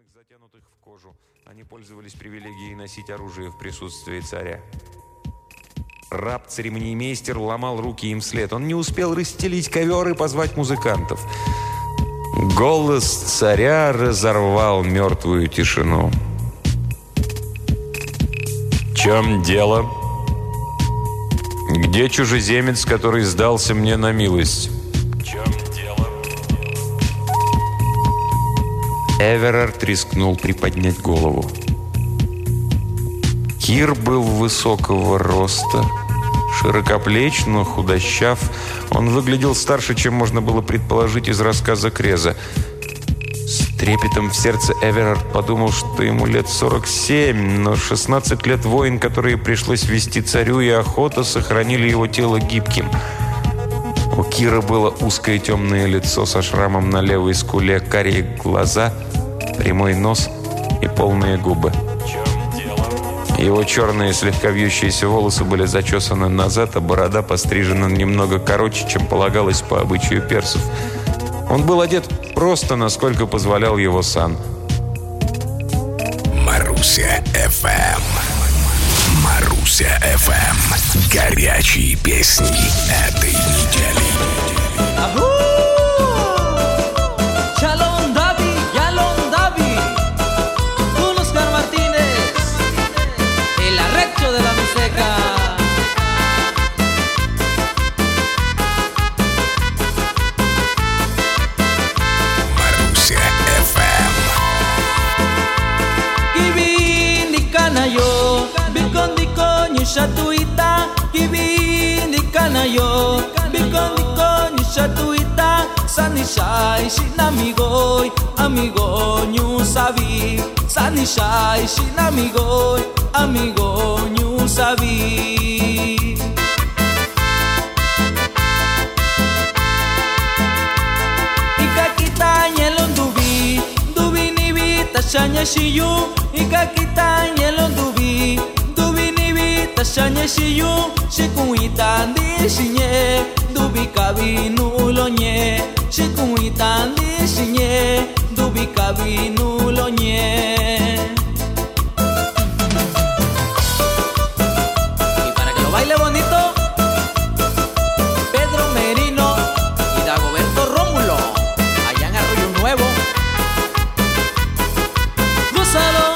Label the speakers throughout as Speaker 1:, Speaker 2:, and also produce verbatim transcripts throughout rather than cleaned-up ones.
Speaker 1: затянутых в кожу. Они пользовались привилегией носить оружие в присутствии царя. Раб-церемониймейстер ломал руки им вслед. Он не успел расстелить ковер и позвать музыкантов. Голос царя разорвал мертвую тишину. «В чем дело? Где чужеземец, который сдался мне на милость?» Эверард рискнул приподнять голову. Кир был высокого роста, широкоплеч, но худощав. Он выглядел старше, чем можно было предположить из рассказа Креза. С трепетом в сердце Эверард подумал, что ему лет сорок семь, но шестнадцать лет войн, которые пришлось вести царю, и охота сохранили его тело гибким. У Кира было узкое темное лицо со шрамом на левой скуле, карие глаза, прямой нос и полные губы. Его черные, слегка вьющиеся волосы были зачесаны назад, а борода пострижена немного короче, чем полагалось по обычаю персов. Он был одет просто, насколько позволял его сан.
Speaker 2: Маруся эф эм. Маруся эф эм. Горячие песни этой недели.
Speaker 3: Shatuita, kibini kanayo, bikon bikon shatuita, sanishai shinamigoi, amigo nyu sabi, sanishai shinamigoi, amigo nyu sabi. Ikakita nyelon dubi, dubi ni bita shanya shiyu, ikakita nyelon dubi. Shanya shiyu shikuita ndi shinye dubi kabinu lonye shikuita ndi shinye dubi kabinu lonye. Y para que lo baile bonito, Pedro Merino y Dagoberto Rómulo allá en Arroyo Nuevo. Gózalo.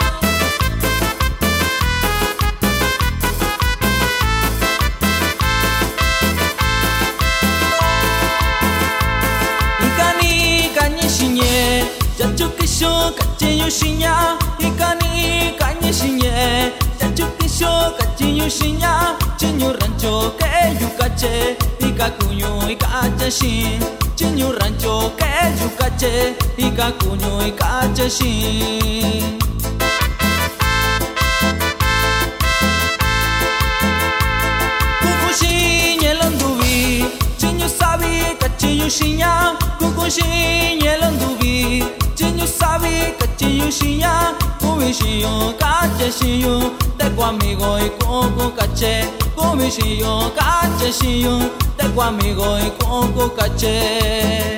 Speaker 3: Yachukisho kachiyo shinya, ikani kanye shinye. Yachukisho kachiyo shinya, chinyo rancho ke yukache, ikakunyo ikache shin. Chinyo rancho ke yukache, ikakunyo ikache shin. Kukushin yelondubi, chinyo sabi kachiyo shinya. Kukushin yelondubi. Chinyo sabi kachiyo shinya, kubishiyo kache shiyo, teku amigo y koko kache, kubishiyo kache shiyo, teku amigo y koko kache.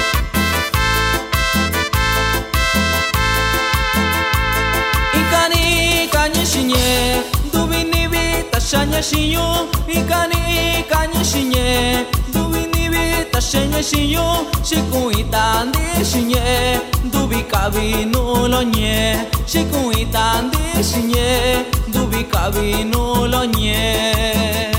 Speaker 3: Ikani kanye shinye, dubi ni bita shanya shiyo, ikani kanye shinye, dubi ni bita shanya shiyo, shikuita ndi shinye. Dubi kabinu lonye, shikuita ndi shinye, dubi kabinu lonye.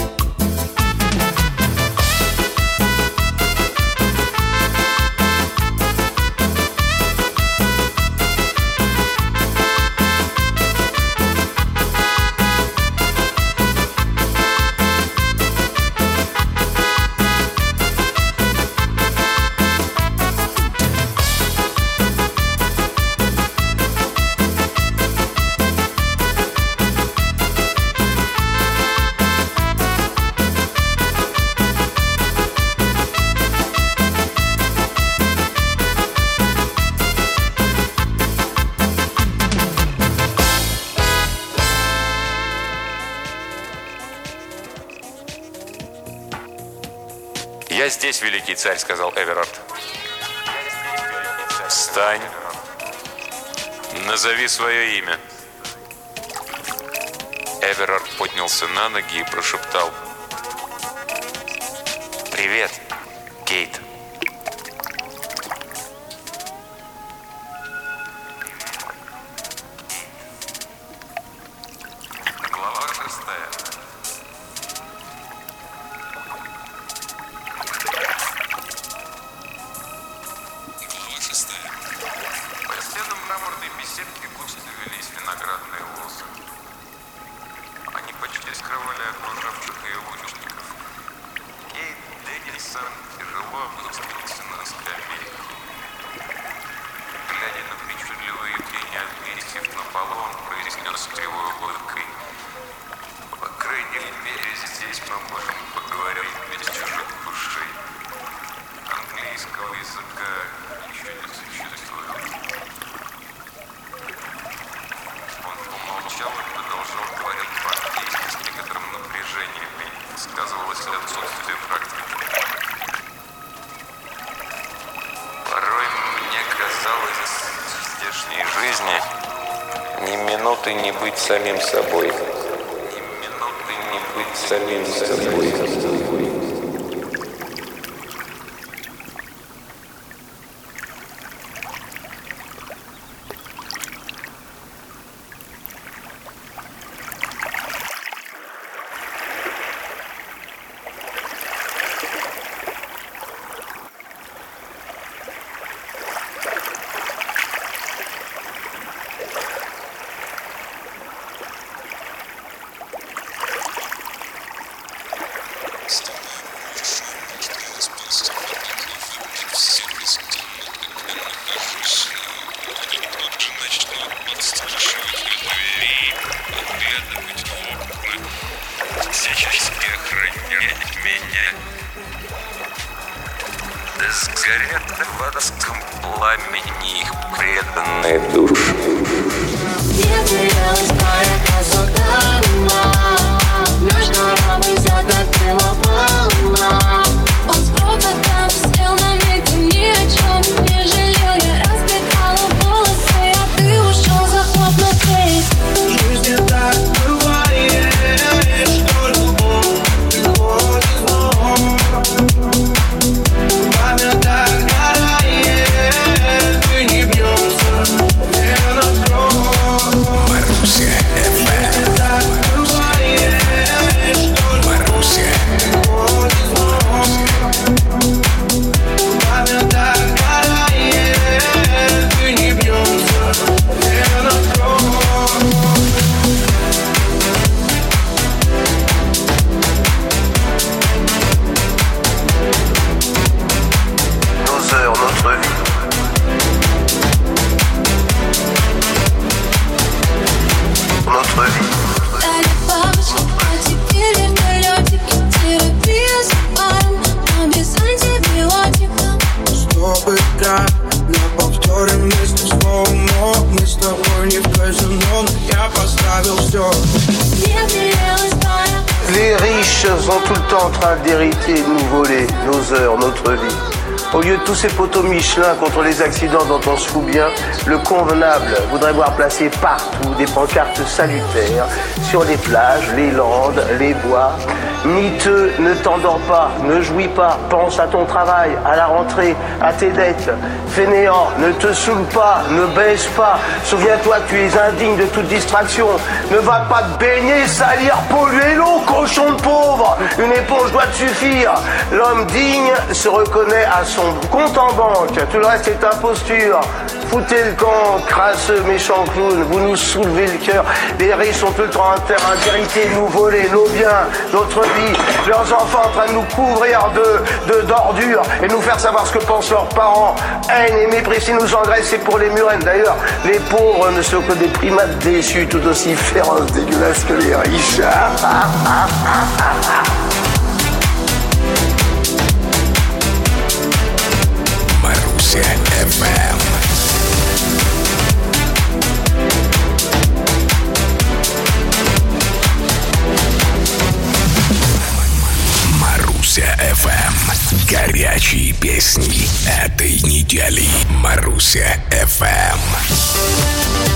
Speaker 1: «Я здесь, великий царь», — сказал Эверард. «Встань Назови свое имя. Эверард поднялся на ноги и прошептал: «Привет, Кейт». Глава шестая. Глава шестая. По стенам мраморной беседки густо велись виноградные лозы. Они почти скрывали окружавших ее уличников. Кейт Дэнильсон тяжело опустился на скамейку. Глядя на причудливые тени от листьев на полу, он произнес с кривой улыбкой: «По крайней мере, здесь мы можем поговорить без чужих ушей. Английского языка еще не существует». Он помолчал и продолжал говорить по-английски с некоторым напряжением, и сказывалось отсутствие практики. Порой мне казалось в здешней жизни ни минуты не быть самим собой. Ни минуты не быть самим собой. Сгорят в адском пламени их преданные души.
Speaker 4: Он просто там сел на месте, ни о чем не жалел. Я разбегала волосы, а ты ушел, захлопнув дверь.
Speaker 5: Жизнь так бывает, что любовь приходит снова. Пламя так горает, и не бьется, не на кровь.
Speaker 2: Маруся эф эм.
Speaker 5: Так бывает, что
Speaker 2: Маруся.
Speaker 5: приходит снова. Пламя так горает, и не бьется, не на кровь.
Speaker 6: Nos heures, notre vie. Notre vie.
Speaker 4: Дали бабочки, а теперь вертолетики. Терапия с паром, но без антибиотиков.
Speaker 5: Чтобы как на повторе вместе снова. Но мы с тобой не в казино, но я поставил все.
Speaker 4: Не грелась твоя.
Speaker 6: Les riches sont tout le temps en train d'hériter, de nous voler nos heures, notre vie. Au lieu de tous ces poteaux Michelin contre les accidents dont on se fout bien, le convenable voudrait voir placer partout des pancartes salutaires sur les plages, les landes, les bois. Miteux, ne t'endors pas, ne jouis pas, pense à ton travail, à la rentrée, à tes dettes. Fainéant, ne te saoule pas, ne baisse pas. Souviens-toi que tu es indigne de toute distraction. Ne va pas te baigner, salir, polluer l'eau, cochon de pauvre. Une éponge doit te suffire. L'homme digne se reconnaît à son compte en banque. Tout le reste est imposture. Foutez le camp, crasseux, méchants clowns, vous nous soulevez le cœur. Les riches sont tout le temps en train d'hériter, nous voler nos biens, notre vie. Leurs enfants en train de nous couvrir de, de d'ordures et nous faire savoir ce que pensent leurs parents. Haine et mépris, si nous engraissent, c'est pour les murènes. D'ailleurs, les pauvres ne sont que des primates déçus, tout aussi féroces, dégueulasses que les riches.
Speaker 2: Маруся эф эм. Маруся эф эм. Горячие песни этой недели. Маруся эф эм.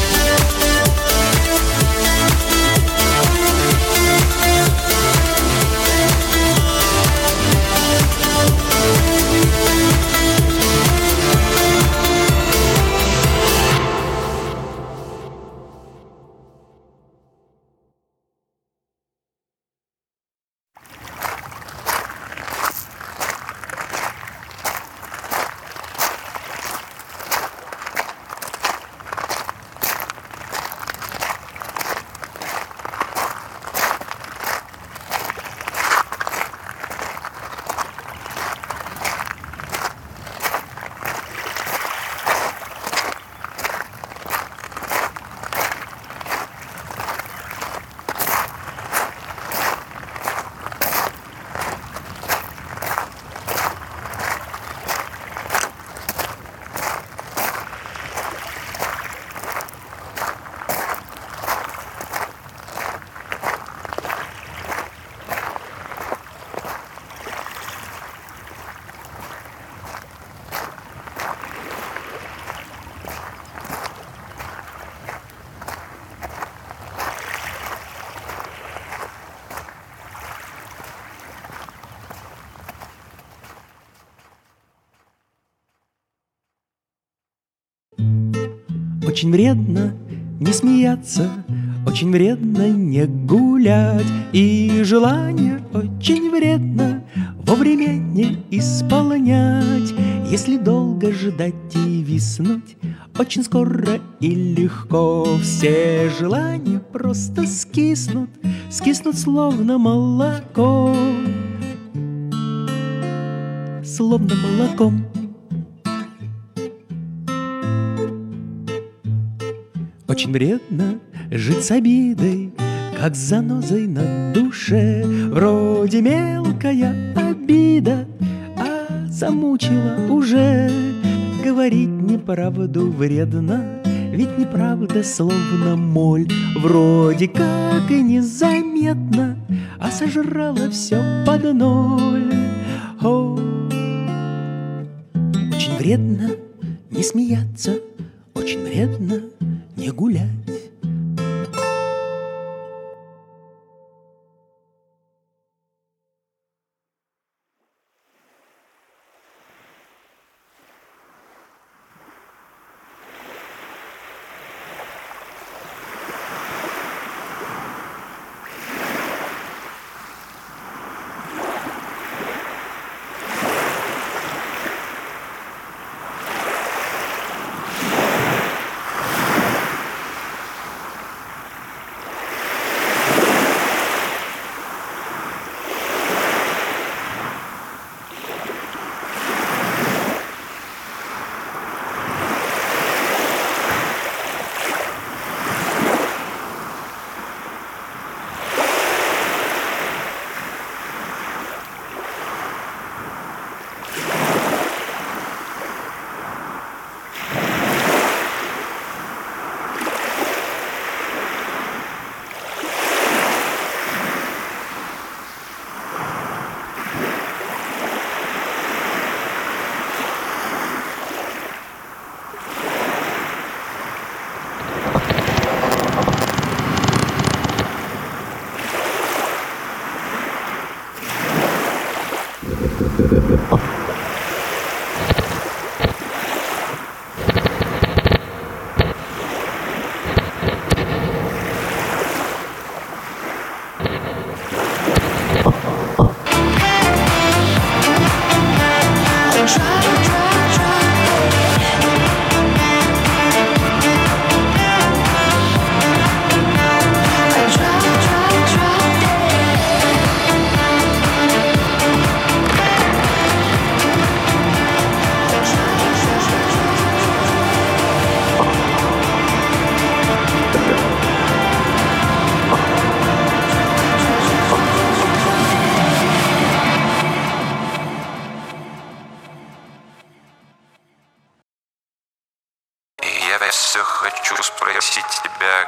Speaker 7: Очень вредно не смеяться, очень вредно не гулять, и желание очень вредно вовремя не исполнять. Если долго ждать и виснуть, очень скоро и легко все желания просто скиснут, скиснут словно молоко, словно молоком. Очень вредно жить с обидой, как с занозой на душе. Вроде мелкая обида, а замучила уже. Говорить неправду вредно, ведь неправда словно моль. Вроде как и незаметно, а сожрала все под ноль. О, очень вредно не смеяться, очень вредно не гулять.
Speaker 1: Я все хочу спросить тебя,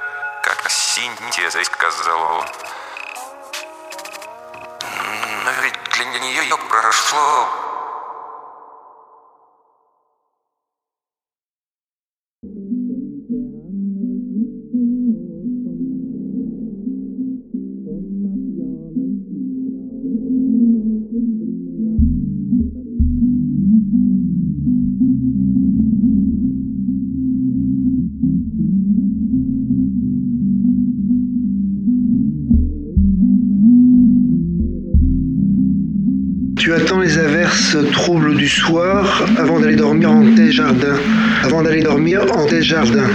Speaker 1: как Синтия сказала. Но ведь для нее прошло...
Speaker 6: Tu attends les averses troubles du soir avant d'aller dormir en tes jardins. Avant d'aller dormir en tes jardins.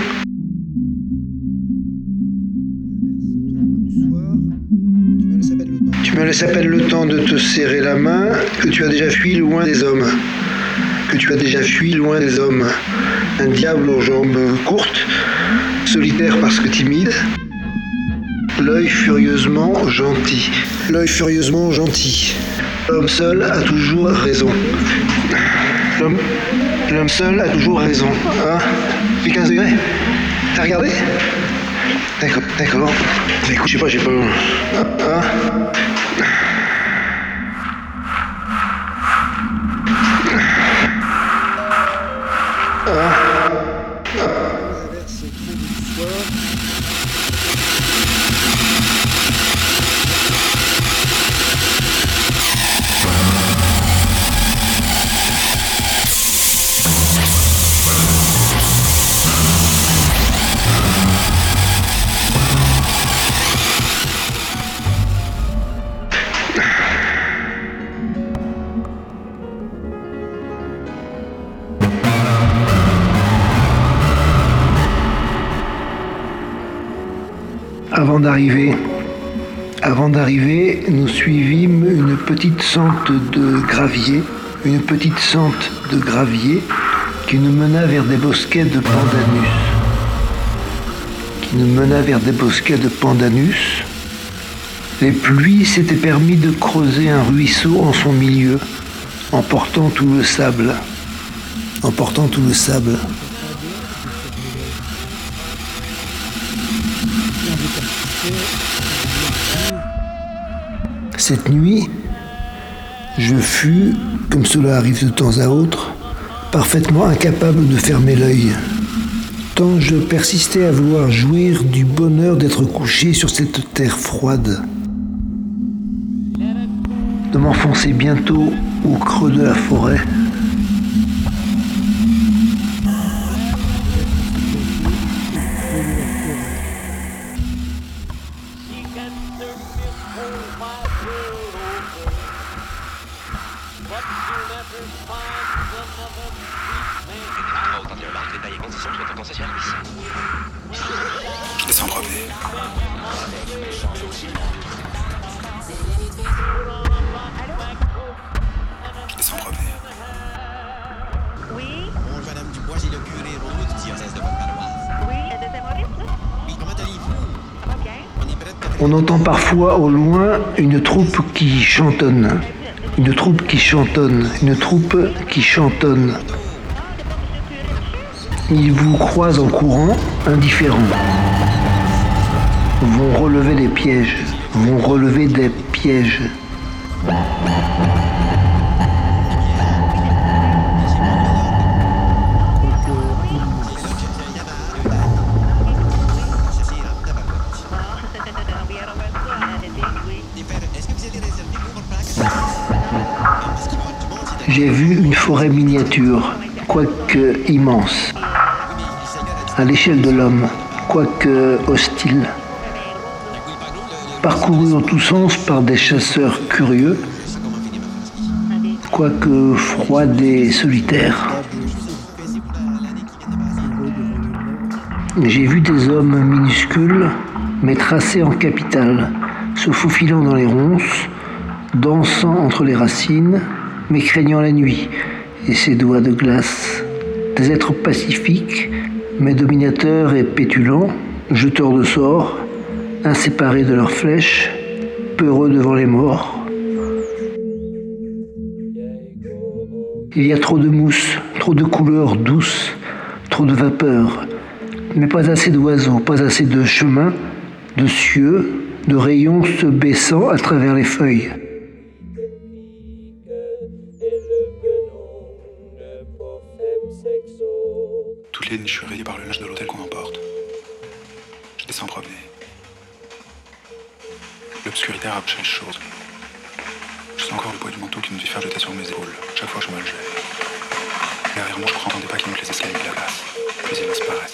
Speaker 6: Tu me laisses à peine le temps de te serrer la main, que tu as déjà fui loin des hommes. Que tu as déjà fui loin des hommes. Un diable aux jambes courtes, solitaire parce que timide. L'œil furieusement gentil. L'œil furieusement gentil. L'homme seul a toujours raison. L'homme, l'homme seul a toujours raison. Hein? Puis quinze degrés. T'as regardé? D'accord, d'accord. Écoute, je sais pas, j'ai pas... Hein?
Speaker 8: Avant d'arriver, avant d'arriver, nous suivîmes une petite sente de gravier, une petite sente de gravier qui nous mena vers des bosquets de pandanus, qui nous mena vers des bosquets de pandanus. Les pluies s'étaient permis de creuser un ruisseau en son milieu, emportant tout le sable, emportant tout le sable. Cette nuit, je fus, comme cela arrive de temps à autre, parfaitement incapable de fermer l'œil, tant je persistais à vouloir jouir du bonheur d'être couché sur cette terre froide, de m'enfoncer bientôt au creux de la forêt.
Speaker 2: Descends promener. Descends promener.
Speaker 9: Oui,
Speaker 3: Bonjour Madame Dubois, j'ai le curé Renaud du diocèse de votre paroisse.
Speaker 9: oui, de Saint-Maurice, là?
Speaker 3: Oui, comment allez-vous?
Speaker 9: OK.
Speaker 3: On est prêt à...
Speaker 8: On entend parfois au loin une troupe qui chantonne, une troupe qui chantonne, une troupe qui chantonne. Ils vous croisent en courant, indifférents. Vont relever des pièges, vont relever des pièges. J'ai vu une forêt miniature, quoique immense, à l'échelle de l'homme, quoique hostile, parcourue en tous sens par des chasseurs curieux, quoique froide et solitaire. J'ai vu des hommes minuscules, mais tracés en capitale, se faufilant dans les ronces, dansant entre les racines, mais craignant la nuit et ses doigts de glace. Des êtres pacifiques, mais dominateurs et pétulants, jeteurs de sorts, inséparés de leurs flèches, peureux devant les morts. Il y a trop de mousse, trop de couleurs douces, trop de vapeur, mais pas assez d'oiseaux, pas assez de chemins, de cieux, de rayons se baissant à travers les feuilles.
Speaker 2: Toutes les niches rayées par le linge de l'hôtel qu'on emporte. Je descends promener. L'obscurité a rapproché les choses. Je sens encore le poids du manteau qui me fait faire jeter sur mes épaules chaque fois que je me le jette. Derrière moi, je crois entendre des pas qui montent les escaliers de la place. Puis ils disparaissent.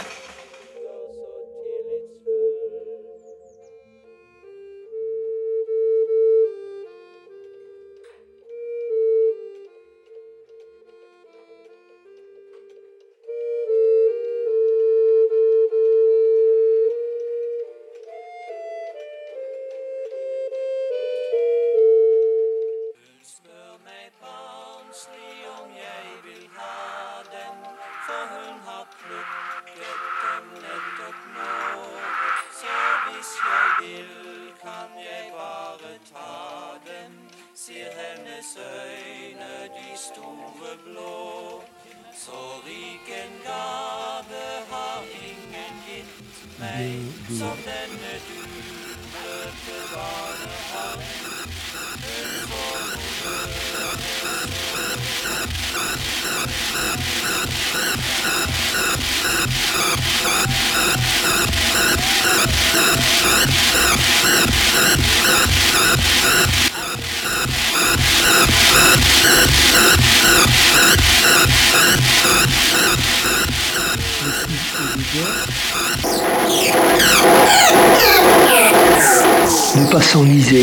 Speaker 8: Ne pas s'enliser,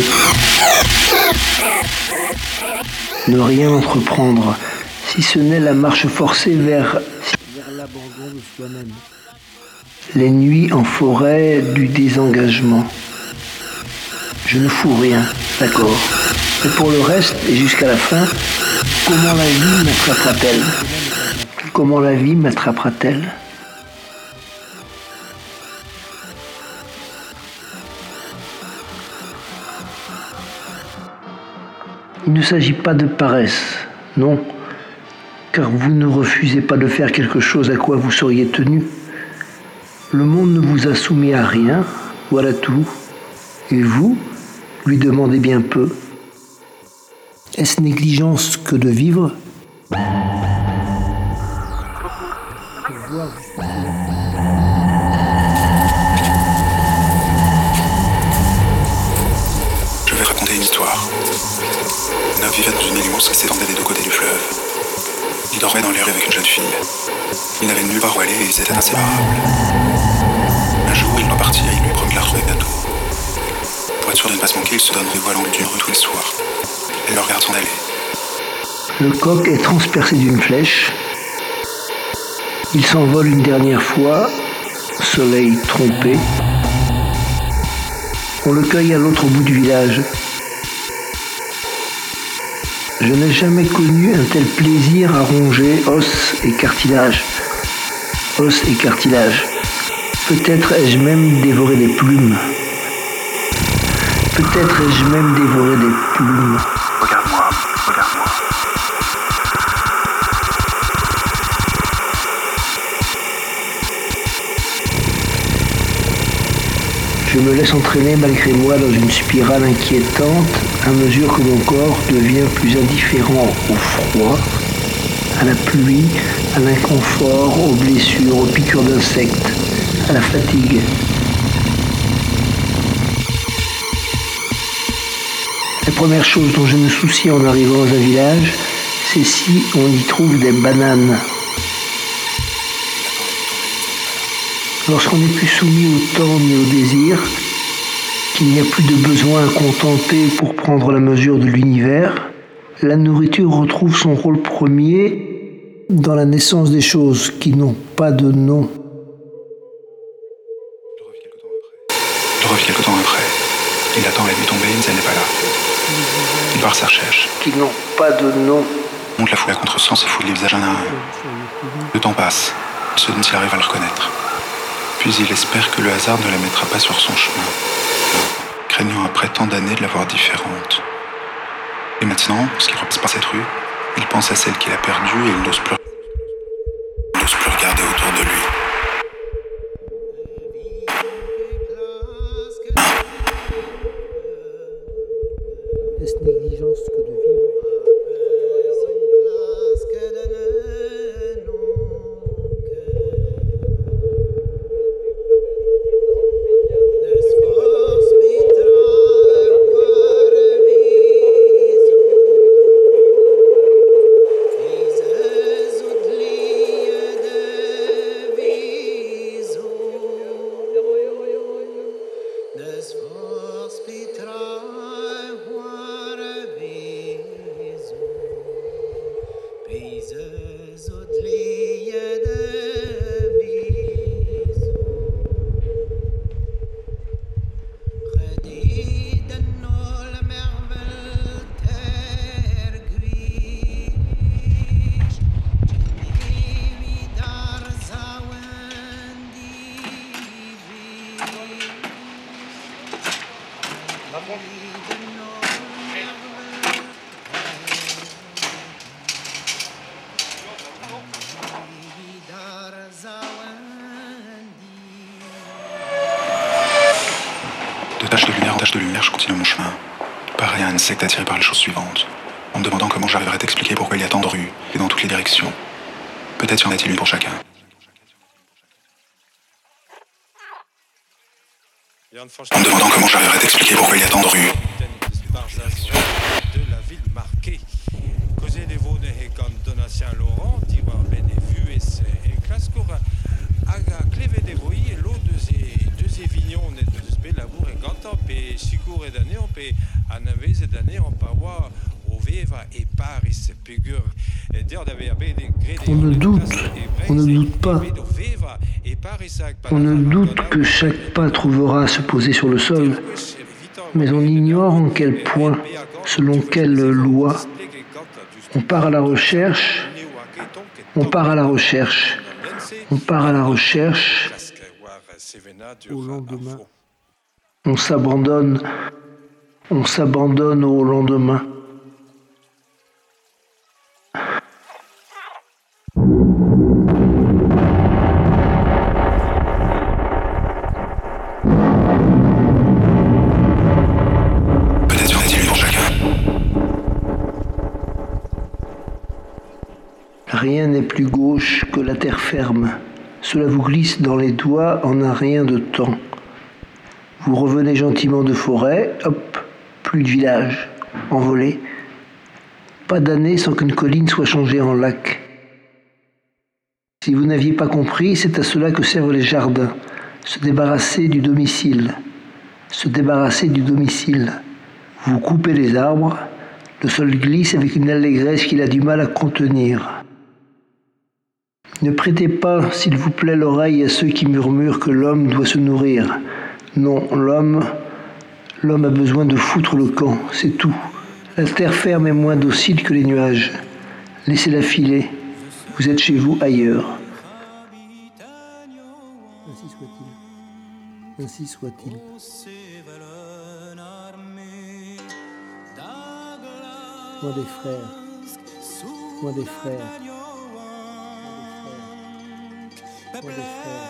Speaker 8: ne rien entreprendre, si ce n'est la marche forcée vers, vers l'abandon de soi-même. Les nuits en forêt du désengagement. Je ne fous rien, d'accord. Mais pour le reste, et jusqu'à la fin, comment la vie m'attrapera-t-elle ? Comment la vie m'attrapera-t-elle ? Il ne s'agit pas de paresse, non, car vous ne refusez pas de faire quelque chose à quoi vous seriez tenu. Le monde ne vous a soumis à rien, voilà tout. Et vous, lui demandez bien peu. Est-ce négligence que de vivre ?
Speaker 2: Je vais raconter une histoire. Un homme vivait dans une île immense qui s'étendait des deux côtés du fleuve. Il dormait dans les rues avec une jeune fille. Il n'avait nulle part où aller et ils étaient inséparables. Un jour, il doit partir et il lui promet de la retrouver bientôt. Pour être sûr de ne pas se manquer, il se donne rendez-vous à l'angle d'une rue tous les soirs. Elle le regarde s'en aller.
Speaker 8: Le coq est transpercé d'une flèche. Il s'envole une dernière fois, soleil trompé. On le cueille à l'autre bout du village. Je n'ai jamais connu un tel plaisir à ronger os et cartilage. Os et cartilage. Peut-être ai-je même dévoré des plumes. Peut-être ai-je même dévoré des plumes.
Speaker 2: Regarde-moi, regarde-moi.
Speaker 8: Je me laisse entraîner malgré moi dans une spirale inquiétante à mesure que mon corps devient plus indifférent au froid, à la pluie, à l'inconfort, aux blessures, aux piqûres d'insectes, à la fatigue. La première chose dont je me soucie en arrivant dans un village, c'est si on y trouve des bananes. Lorsqu'on n'est plus soumis au temps ni au désir, qu'il n'y a plus de besoin à contenter pour prendre la mesure de l'univers, la nourriture retrouve son rôle premier dans la naissance des choses qui n'ont pas de nom.
Speaker 2: Il revient quelque temps après. Il attend la nuit tombée, mais elle n'est pas là. Il part à sa recherche.
Speaker 8: Qui n'ont pas de nom.
Speaker 2: Il monte la foule à contresens et fouille les visages un à un. Le temps passe. Il se demande s'il arrive à le reconnaître. Puis il espère que le hasard ne la mettra pas sur son chemin, craignant après tant d'années de la voir différente. Et maintenant, lorsqu'il repasse par cette rue, il pense à celle qu'il a perdue et il n'ose plus, il n'ose plus regarder autour de lui.
Speaker 8: Est-ce négligence que de vivre ?
Speaker 2: De tache de lumière en tache de lumière, je continue mon chemin. Pareil à un insecte attiré par les choses suivantes, en me demandant comment j'arriverai à t'expliquer pourquoi il y a tant de rues et dans toutes les directions. Peut-être y en a-t-il une pour chacun. En me demandant comment j'arriverai à t'expliquer pourquoi il y a tant de rues.
Speaker 9: De la ville marquée. Causer des veaux de Hekandona Saint-Laurent, Tiwa Benevu et Clascora, Aga Cleve de Voy et l'eau de ces deux évignons de Spelabour et Gantamp et Sicour et d'année, on peut Anavez et d'année, on peut voir au Veva et Paris, Pégur, et d'ailleurs d'avoir des grés.
Speaker 8: On ne doute, on ne doute pas. On ne doute que chaque pas trouvera à se poser sur le sol, mais on ignore en quel point, selon quelle loi, on part à la recherche, on part à la recherche, on part à la recherche,
Speaker 7: Au lendemain.
Speaker 8: on s'abandonne, on s'abandonne au lendemain.
Speaker 2: Peut-être en est-il pour chacun.
Speaker 8: Rien n'est plus gauche que la terre ferme. Cela vous glisse dans les doigts en un rien de temps. Vous revenez gentiment de forêt, hop, plus de village, envolé. Pas d'année sans qu'une colline soit changée en lac. Si vous n'aviez pas compris, c'est à cela que servent les jardins. Se débarrasser du domicile. Se débarrasser du domicile. Vous coupez les arbres, le sol glisse avec une allégresse qu'il a du mal à contenir. Ne prêtez pas, s'il vous plaît, l'oreille à ceux qui murmurent que l'homme doit se nourrir. Non, l'homme, l'homme a besoin de foutre le camp, c'est tout. La terre ferme est moins docile que les nuages. Laissez-la filer. Vous êtes chez vous ailleurs.
Speaker 7: Ainsi soit-il. Ainsi soit-il. Moi des frères. Moi des frères. Moi des frères.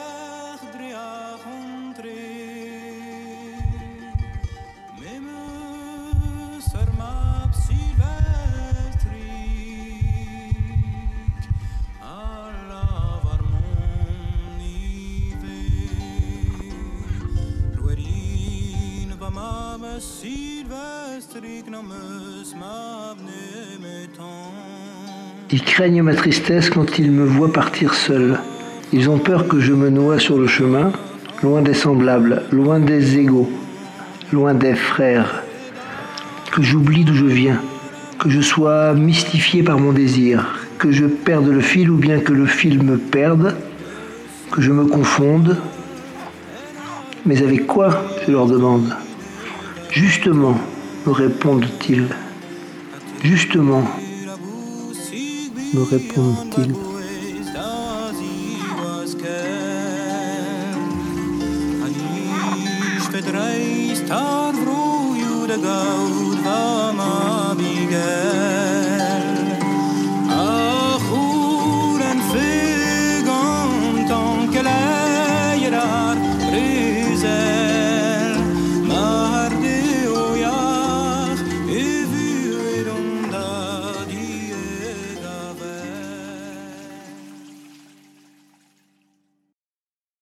Speaker 8: Ils craignent ma tristesse quand ils me voient partir seul. Ils ont peur que je me noie sur le chemin, loin des semblables, loin des égaux, loin des frères. Que j'oublie d'où je viens, que je sois mystifié par mon désir, que je perde le fil ou bien que le fil me perde, que je me confonde. Mais avec quoi, je leur demande. Justement, me répondent-ils. Justement,
Speaker 7: Me répondent-ils.
Speaker 5: Verdreist haar vroeg, de goud van mijn